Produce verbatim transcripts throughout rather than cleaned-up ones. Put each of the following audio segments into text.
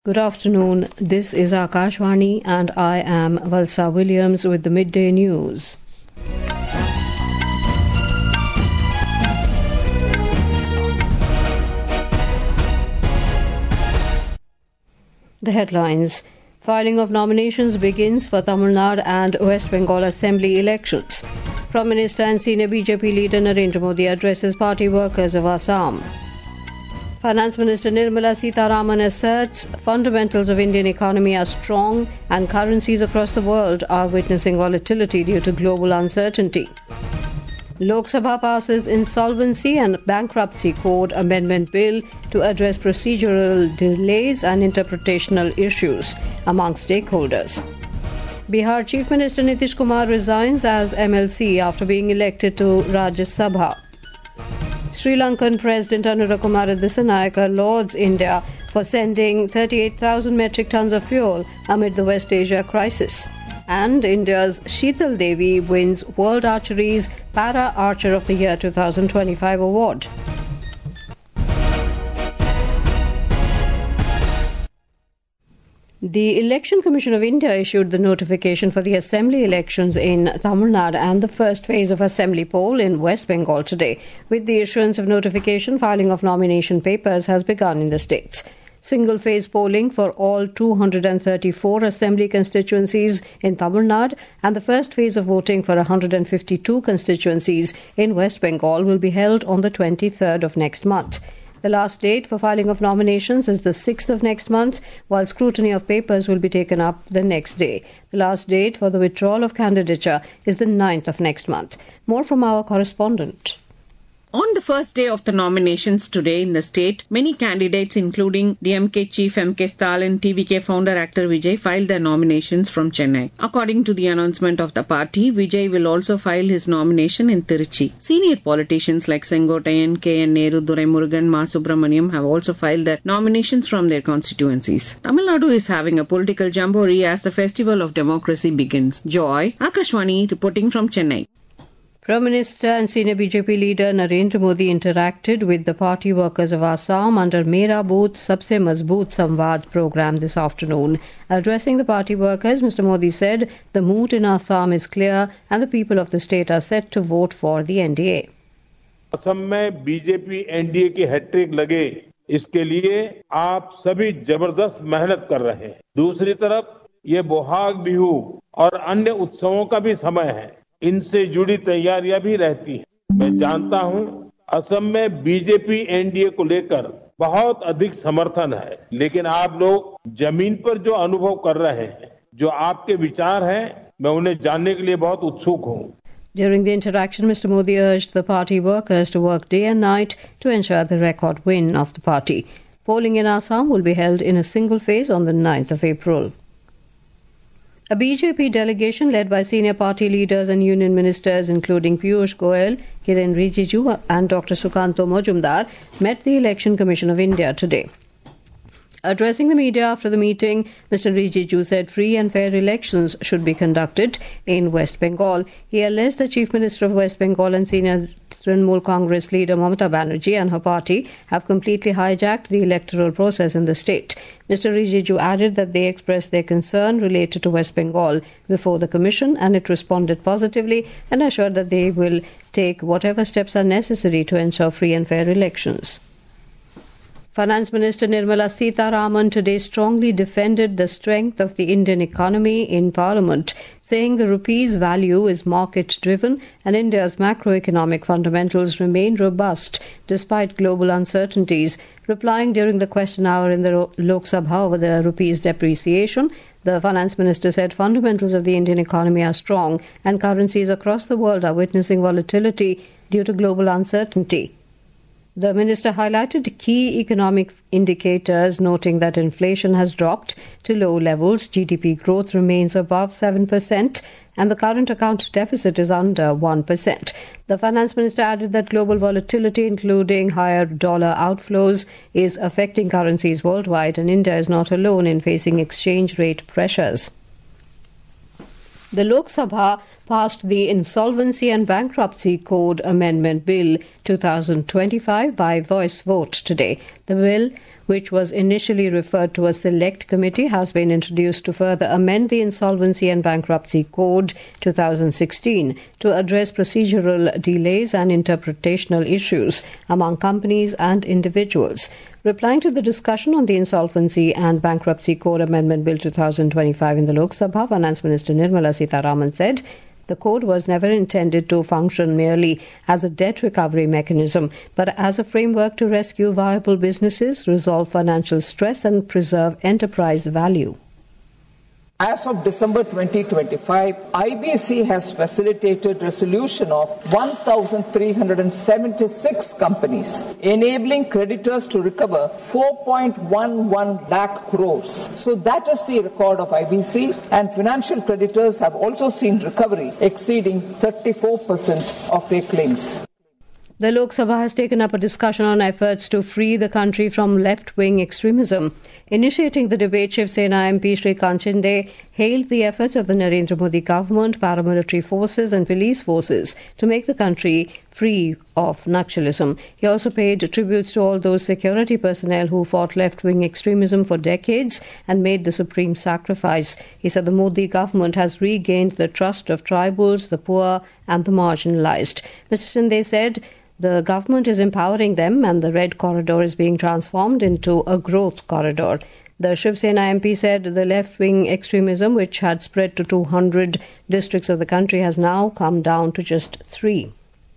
Good afternoon. This is Akashvani and I am Valsa Williams with the midday news. The headlines. Filing of nominations begins for Tamil Nadu and West Bengal Assembly elections. Prime Minister and senior B J P leader Narendra Modi addresses party workers of Assam. Finance Minister Nirmala Sitharaman asserts fundamentals of Indian economy are strong and currencies across the world are witnessing volatility due to global uncertainty. Lok Sabha passes Insolvency and Bankruptcy Code Amendment Bill to address procedural delays and interpretational issues among stakeholders. Bihar Chief Minister Nitish Kumar resigns as M L C after being elected to Rajya Sabha. Sri Lankan President Anura Kumara Dissanayake lauds India for sending thirty-eight thousand metric tons of fuel amid the West Asia crisis. And India's Sheetal Devi wins World Archery's Para Archer of the Year twenty twenty-five award. The Election Commission of India issued the notification for the Assembly elections in Tamil Nadu and the first phase of Assembly poll in West Bengal today. With the issuance of notification, filing of nomination papers has begun in the states. Single-phase polling for all two hundred thirty-four Assembly constituencies in Tamil Nadu and the first phase of voting for one hundred fifty-two constituencies in West Bengal will be held on the twenty-third of next month. The last date for filing of nominations is the sixth of next month, while scrutiny of papers will be taken up the next day. The last date for the withdrawal of candidature is the ninth of next month. More from our correspondent. On the first day of the nominations today in the state, many candidates including D M K chief M K Stalin, T V K founder actor Vijay filed their nominations from Chennai. According to the announcement of the party, Vijay will also file his nomination in Tiruchi. Senior politicians like Sengottayan, K N Nehru, Duraimurugan, Ma Subramaniam have also filed their nominations from their constituencies. Tamil Nadu is having a political jamboree as the festival of democracy begins. Joy, Akashvani reporting from Chennai. Prime Minister and senior B J P leader Narendra Modi interacted with the party workers of Assam under Mera Booth Sabse Mazboot Samvad program this afternoon. Addressing the party workers, Mister Modi said the mood in Assam is clear and the people of the state are set to vote for the N D A. Assam में BJP NDA की hat trick लगे, इसके लिए आप सभी जबरदस्त मेहनत कर रहे हैं। दूसरी तरफ ये बोहाग बिहू और अन्य उत्सवों का भी समय है, इनसे जुड़ी तैयारियां भी रहती हैं। मैं जानता हूं असम में बीजेपी एनडीए को लेकर बहुत अधिक समर्थन है, लेकिन आप लोग जमीन पर जो अनुभव कर रहे हैं, जो आपके विचार हैं, मैं उन्हें जानने के लिए बहुत उत्सुक हूं। During the interaction, Mister Modi urged the party workers to work day and night to ensure the record win of the party. Polling in Assam will be held in a single phase on the ninth of April. A B J P delegation led by senior party leaders and union ministers including Piyush Goyal, Kiren Rijiju and Doctor Sukanto Majumdar met the Election Commission of India today. Addressing the media after the meeting, Mister Rijiju said free and fair elections should be conducted in West Bengal. He alleged the Chief Minister of West Bengal and senior Trinamool Congress leader Mamata Banerjee and her party have completely hijacked the electoral process in the state. Mister Rijiju added that they expressed their concern related to West Bengal before the Commission and it responded positively and assured that they will take whatever steps are necessary to ensure free and fair elections. Finance Minister Nirmala Sitharaman today strongly defended the strength of the Indian economy in Parliament, saying the rupee's value is market-driven and India's macroeconomic fundamentals remain robust despite global uncertainties. Replying during the question hour in the Lok Sabha over the rupee's depreciation, the Finance Minister said fundamentals of the Indian economy are strong and currencies across the world are witnessing volatility due to global uncertainty. The minister highlighted key economic indicators, noting that inflation has dropped to low levels, G D P growth remains above seven percent, and the current account deficit is under one percent. The finance minister added that global volatility, including higher dollar outflows, is affecting currencies worldwide, and India is not alone in facing exchange rate pressures. The Lok Sabha passed the Insolvency and Bankruptcy Code Amendment Bill twenty twenty-five by voice vote today. The bill, which was initially referred to a select committee, has been introduced to further amend the Insolvency and Bankruptcy Code two thousand sixteen to address procedural delays and interpretational issues among companies and individuals. Replying to the discussion on the Insolvency and Bankruptcy Code Amendment Bill two thousand twenty-five in the Lok Sabha, Finance Minister Nirmala Sitharaman said the code was never intended to function merely as a debt recovery mechanism, but as a framework to rescue viable businesses, resolve financial stress and preserve enterprise value. As of December twenty twenty-five, I B C has facilitated resolution of one thousand three hundred seventy-six companies, enabling creditors to recover four point one one lakh crores. So that is the record of I B C, and financial creditors have also seen recovery exceeding thirty-four percent of their claims. The Lok Sabha has taken up a discussion on efforts to free the country from left-wing extremism. Initiating the debate, Shiv Sena M P Shrikant Shinde hailed the efforts of the Narendra Modi government, paramilitary forces and police forces to make the country free of Naxalism. He also paid tributes to all those security personnel who fought left-wing extremism for decades and made the supreme sacrifice. He said the Modi government has regained the trust of tribals, the poor and the marginalized. Mister Shinde said the government is empowering them and the Red Corridor is being transformed into a growth corridor. The Shiv Sena M P said the left-wing extremism, which had spread to two hundred districts of the country, has now come down to just three.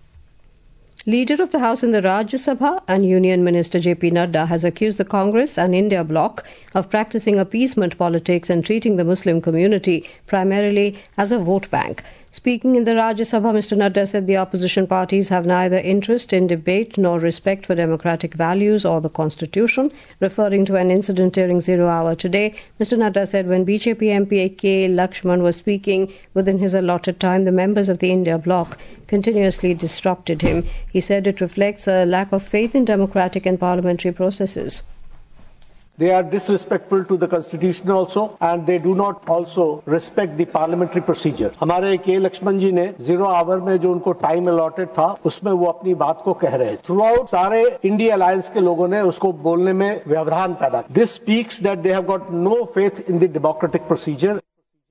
Leader of the House in the Rajya Sabha and Union Minister J P Nadda has accused the Congress and India bloc of practicing appeasement politics and treating the Muslim community primarily as a vote bank. Speaking in the Rajya Sabha, Mister Nadda said the opposition parties have neither interest in debate nor respect for democratic values or the constitution. Referring to an incident during zero hour today, Mister Nadda said when B J P M P K. Lakshman was speaking within his allotted time, the members of the India bloc continuously disrupted him. He said it reflects a lack of faith in democratic and parliamentary processes. They are disrespectful to the constitution also, and they do not also respect the parliamentary procedure. हमारे के लक्ष्मण जी ने zero hour में जो उनको time allotted था, उसमें वो अपनी बात को कह रहे थे. Throughout सारे इंडिया अलायंस के लोगों ने उसको बोलने में व्यवधान पैदा. This speaks that they have got no faith in the democratic procedure.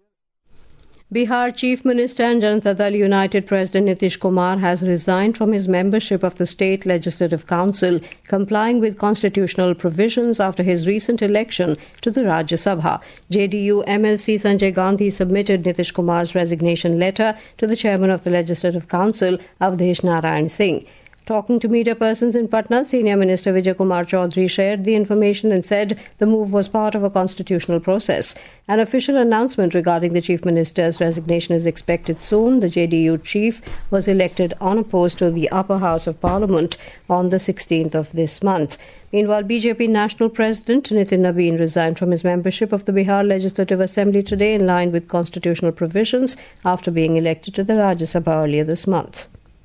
Bihar Chief Minister and Janata Dal United President Nitish Kumar has resigned from his membership of the State Legislative Council, complying with constitutional provisions after his recent election to the Rajya Sabha. J D U M L C Sanjay Gandhi submitted Nitish Kumar's resignation letter to the Chairman of the Legislative Council, Avdesh Narayan Singh. Talking to media persons in Patna, Senior Minister Vijay Kumar Chaudhary shared the information and said the move was part of a constitutional process. An official announcement regarding the Chief Minister's resignation is expected soon. The J D U chief was elected unopposed to the upper house of Parliament on the sixteenth of this month. Meanwhile, B J P National President Nitin Nabeen resigned from his membership of the Bihar Legislative Assembly today in line with constitutional provisions after being elected to the Rajya Sabha earlier this month.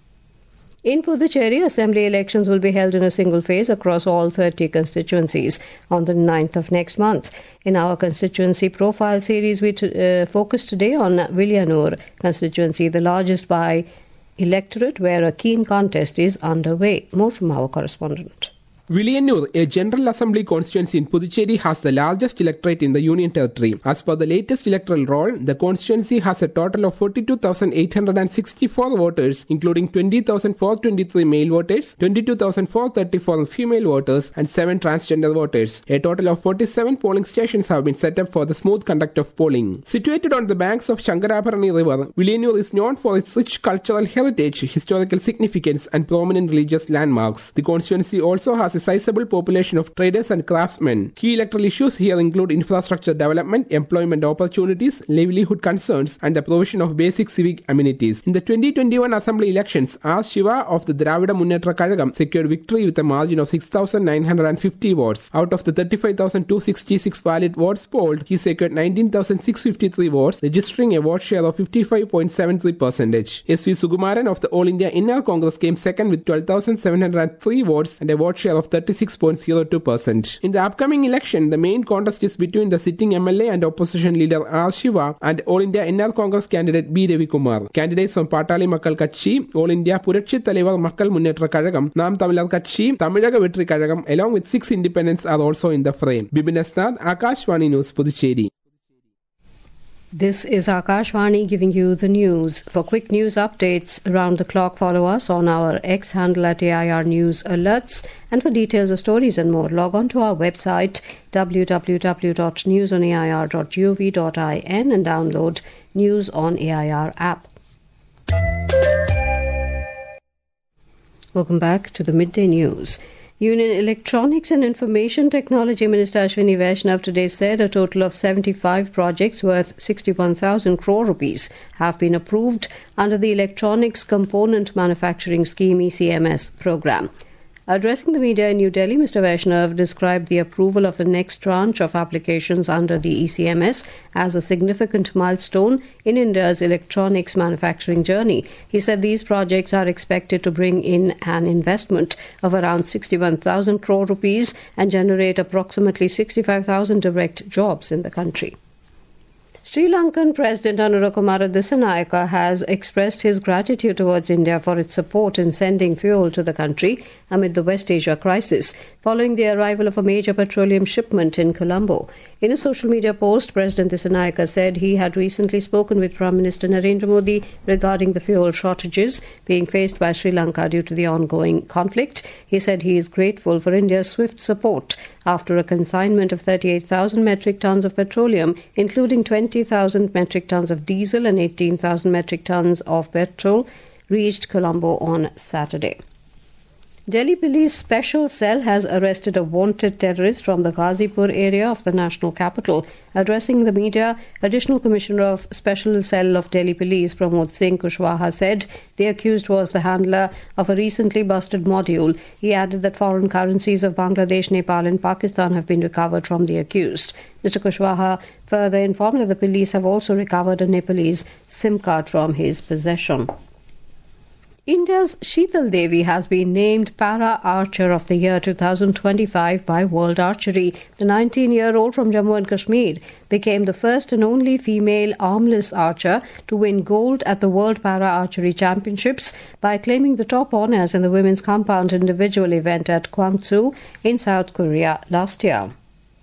In Puducherry, assembly elections will be held in a single phase across all thirty constituencies on the ninth of next month. In our constituency profile series, we t- uh, focus today on Villianur constituency, the largest by electorate, where a keen contest is underway. More from our correspondent. Villianur, a General Assembly constituency in Puducherry, has the largest electorate in the Union Territory. As per the latest electoral roll, the constituency has a total of forty-two thousand eight hundred sixty-four voters, including twenty thousand four hundred twenty-three male voters, twenty-two thousand four hundred thirty-four female voters, and seven transgender voters. A total of forty-seven polling stations have been set up for the smooth conduct of polling. Situated on the banks of Shankarabharani River, Villianur is known for its rich cultural heritage, historical significance, and prominent religious landmarks. The constituency also has a sizable population of traders and craftsmen. Key electoral issues here include infrastructure development, employment opportunities, livelihood concerns, and the provision of basic civic amenities. In the twenty twenty-one assembly elections, R. Shiva of the Dravida Munnetra Kazhagam secured victory with a margin of six thousand nine hundred fifty votes. Out of the thirty-five thousand two hundred sixty-six valid votes polled, he secured nineteen thousand six hundred fifty-three votes, registering a vote share of fifty-five point seven three percent. S V Sukumaran of the All India Inner Congress came second with twelve thousand seven hundred three votes and a vote share of of thirty-six point zero two percent. In the upcoming election, the main contest is between the sitting M L A and opposition leader R. Shiva and All India N R Congress candidate B. Ravi Kumar. Candidates from Patali Makkal Katchi, All India Puratchi Thalavar Makkal Munnetra Kazhagam, Nam Tamilar Katchi, Tamilaga Vetri Kazhagam, along with six independents are also in the frame. Bibin Asnad, Akashvani News, Puducherry. This is Akashvani giving you the news. For quick news updates around the clock, follow us on our X handle at A I R News Alerts. And for details of stories and more, log on to our website w w w dot news on a i r dot gov dot in and download News on A I R app. Welcome back to the Midday News. Union Electronics and Information Technology Minister Ashwini Vaishnav today said a total of seventy-five projects worth sixty-one thousand crore rupees have been approved under the Electronics Component Manufacturing Scheme E C M S program. Addressing the media in New Delhi, Mister Vaishnav described the approval of the next tranche of applications under the E C M S as a significant milestone in India's electronics manufacturing journey. He said these projects are expected to bring in an investment of around sixty-one thousand crore rupees and generate approximately sixty-five thousand direct jobs in the country. Sri Lankan President Anurakkumara Dissanayaka has expressed his gratitude towards India for its support in sending fuel to the country amid the West Asia crisis, following the arrival of a major petroleum shipment in Colombo. In a social media post, President Dissanayaka said he had recently spoken with Prime Minister Narendra Modi regarding the fuel shortages being faced by Sri Lanka due to the ongoing conflict. He said he is grateful for India's swift support after a consignment of thirty-eight thousand metric tons of petroleum, including twenty thousand metric tons of diesel and eighteen thousand metric tons of petrol, reached Colombo on Saturday. Delhi Police Special Cell has arrested a wanted terrorist from the Ghazipur area of the national capital. Addressing the media, Additional Commissioner of Special Cell of Delhi Police Pramod Singh Kushwaha said the accused was the handler of a recently busted module. He added that foreign currencies of Bangladesh, Nepal and Pakistan have been recovered from the accused. Mister Kushwaha further informed that the police have also recovered a Nepalese SIM card from his possession. India's Sheetal Devi has been named Para Archer of the Year twenty twenty-five by World Archery. The nineteen-year-old from Jammu and Kashmir became the first and only female armless archer to win gold at the World Para Archery Championships by claiming the top honours in the women's compound individual event at Gwangju in South Korea last year.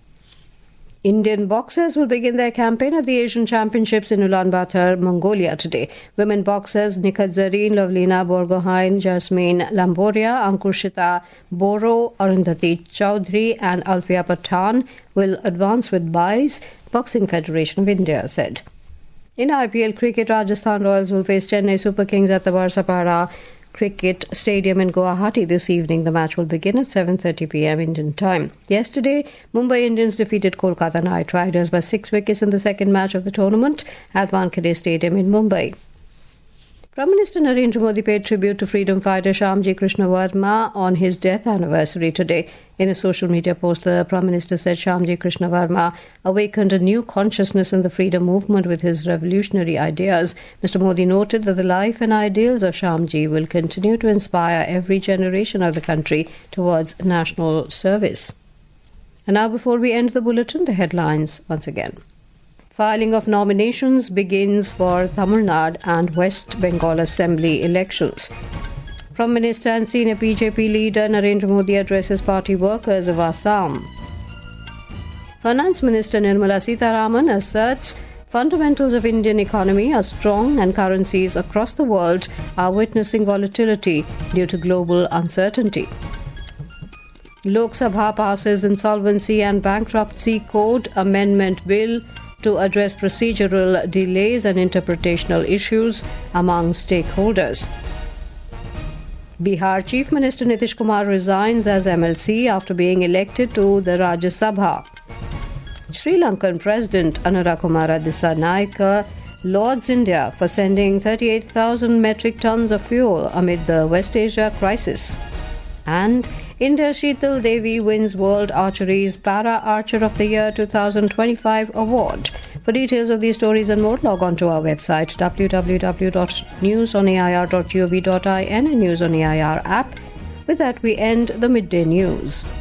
Indian boxers will begin their campaign at the Asian Championships in Ulaanbaatar, Mongolia today. Women boxers Nikhat Zareen, Lovlina Borgohain, Jasmine Lamboria, Ankurshita Boro, Arundhati Chaudhary and Alfia Pathan will advance with byes, Boxing Federation of India said. In I P L cricket, Rajasthan Royals will face Chennai Super Kings at the Barsapara Cricket Stadium in Guwahati this evening. The match will begin at seven thirty p m Indian time. Yesterday, Mumbai Indians defeated Kolkata Knight Riders by six wickets in the second match of the tournament at Wankhede Stadium in Mumbai. Prime Minister Narendra Modi paid tribute to freedom fighter Shyamji Krishna Verma on his death anniversary today. In a social media post, the Prime Minister said Shyamji Krishna Verma awakened a new consciousness in the freedom movement with his revolutionary ideas. Mister Modi noted that the life and ideals of Shyamji will continue to inspire every generation of the country towards national service. And now, before we end the bulletin, the headlines once again. Filing of nominations begins for Tamil Nadu and West Bengal Assembly elections. Prime Minister and senior B J P leader Narendra Modi addresses party workers of Assam. Finance Minister Nirmala Sitharaman asserts fundamentals of Indian economy are strong and currencies across the world are witnessing volatility due to global uncertainty. Lok Sabha passes Insolvency and Bankruptcy Code Amendment Bill to address procedural delays and interpretational issues among stakeholders. Bihar Chief Minister Nitish Kumar resigns as M L C after being elected to the Rajya Sabha. Sri Lankan President Anurakkumara Dissanayaka lauds India for sending thirty-eight thousand metric tons of fuel amid the West Asia crisis. And India's Sheetal Devi wins World Archery's Para Archer of the Year twenty twenty-five award. For details of these stories and more, log on to our website w w w dot news on a i r dot gov dot in and News on A I R app. With that, we end the midday news.